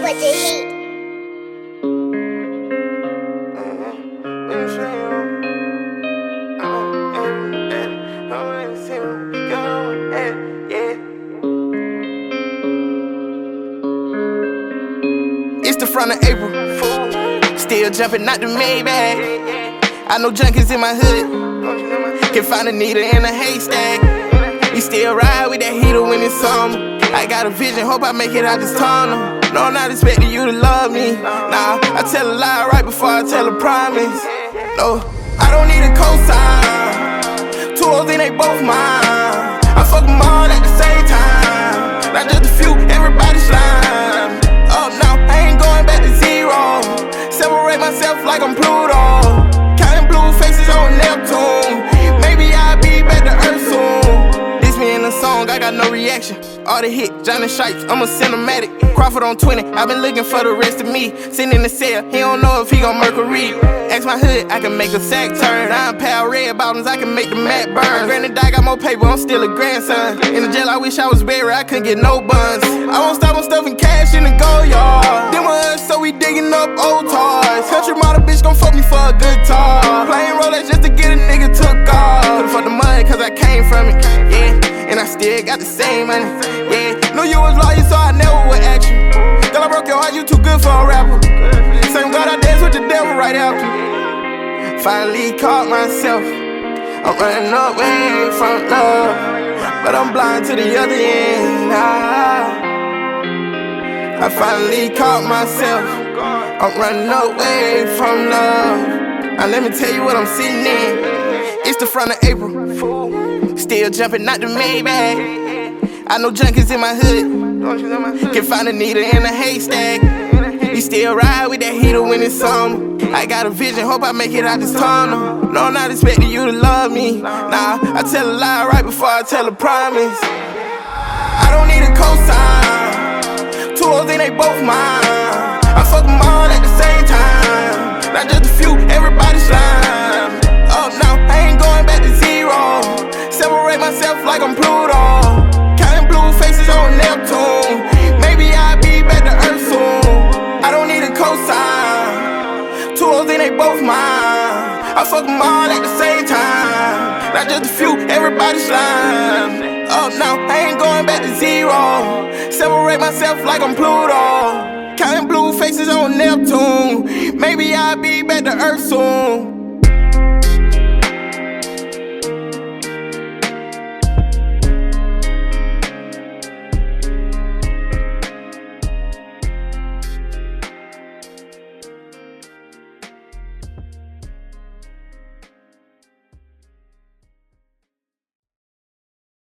put the heat. It's the front of April, still jumping out the Maybach. I know junkies in my hood can find a needle in a haystack. We still ride with that heater when it's summer. I got a vision, hope I make it out this tunnel. No, I'm not expecting you to love me. Nah, I tell a lie right before I tell a promise. No, I don't need a cosign. Two hoes and they both mine. I fuck them all at the same time. Not just a few, everybody slime. Oh no, I ain't going back to zero. Separate myself like I'm Pluto. Counting blue faces on Neptune. Maybe I'll be back to Earth soon. This me in the song, I got no reaction. All the hit, Johnny Stripes, I'm a cinematic. Crawford on 20, I've been looking for the rest of me. Sitting in the cell, he don't know if he gon' Mercury. Ask my hood, I can make a sack turn. I'm pal red bottoms, I can make the mat burn. Granny die got more paper, I'm still a grandson. In the jail, I wish I was buried, I couldn't get no buns. I won't stop on stuffing cash in the go yard. Them us, so we digging up old toys. Country model bitch gon' fuck me for a good talk. Playing Rolex just to get a nigga took off. Could've fucked the money, cause I came from it, yeah. And I still got the same money, yeah. Knew you was loyal, so I never would ask you. Girl, I broke your heart, you too good for a rapper. Same God, I dance with the devil right after. Finally caught myself, I'm running away from love, but I'm blind to the other end. I finally caught myself, I'm running away from love. Now let me tell you what I'm sitting in. It's the front of April, still jumping out the Maybach. I know junkies in my hood can find a needle in a haystack. We still ride with that heater when it's summer. I got a vision, hope I make it out this tunnel. No, I'm not expecting you to love me. Nah, I tell a lie right before I tell a promise. I don't need a cosign. Two hoes and they both mine. I fuck them all at the same time. Not just a few, everybody slime. Oh no, I ain't going back to zero. Separate myself like I'm Pluto. Counting blue faces on Neptune. Maybe I'll be back to Earth soon. I don't need a cosign. Two hoes and they both mine. I fuck them all at the same time. Not just a few, everybody slime. Oh no, I ain't going back to zero. Separate myself like I'm Pluto. Counting blue faces on Neptune. Maybe I'll be back to Earth soon.